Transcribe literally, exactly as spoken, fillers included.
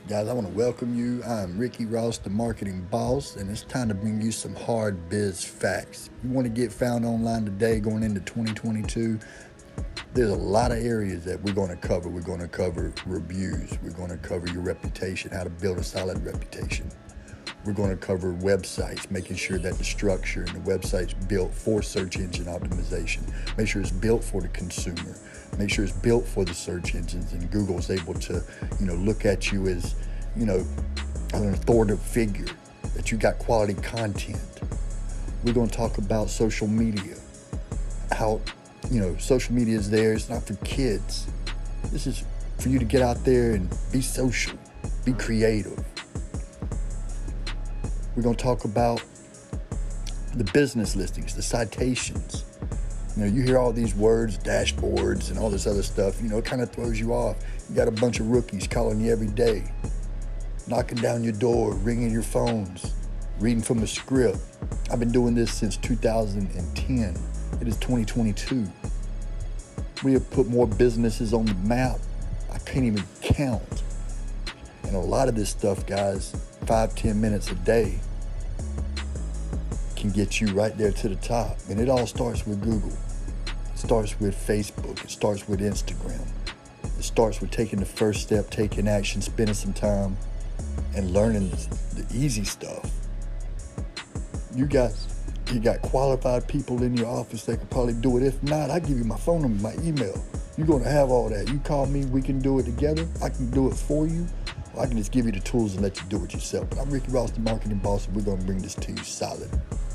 Guys, I want to welcome you. I'm Ricky Ross, the marketing boss, and it's time to bring you some hard biz facts. You want to get found online today going into twenty twenty-two? There's a lot of areas that we're going to cover. We're going to cover reviews. We're going to cover your reputation, how to build a solid reputation. We're going to cover websites, making sure that the structure and the website's built for search engine optimization. Make sure it's built for the consumer. Make sure it's built for the search engines, and Google's able to, you know, look at you as, you know, an authoritative figure, that you got quality content. We're going to talk about social media, how, you know, social media is there. It's not for kids. This is for you to get out there and be social, be creative. We're going to talk about the business listings, the citations. You know, you hear all these words, dashboards, and all this other stuff. You know, it kind of throws you off. You got a bunch of rookies calling you every day, knocking down your door, ringing your phones, reading from a script. I've been doing this since two thousand ten. It is twenty twenty-two. We have put more businesses on the map. I can't even count. And a lot of this stuff, guys, five, ten minutes a day can get you right there to the top. And it all starts with Google. It starts with Facebook. It starts with Instagram. It starts with taking the first step, taking action, spending some time, and learning the easy stuff. You guys, you got qualified people in your office that can probably do it. If not, I give you my phone number, my email. You're going to have all that. You call me, we can do it together. I can do it for you. Or I can just give you the tools and let you do it yourself. But I'm Ricky Ross, the marketing boss, and we're going to bring this to you solid.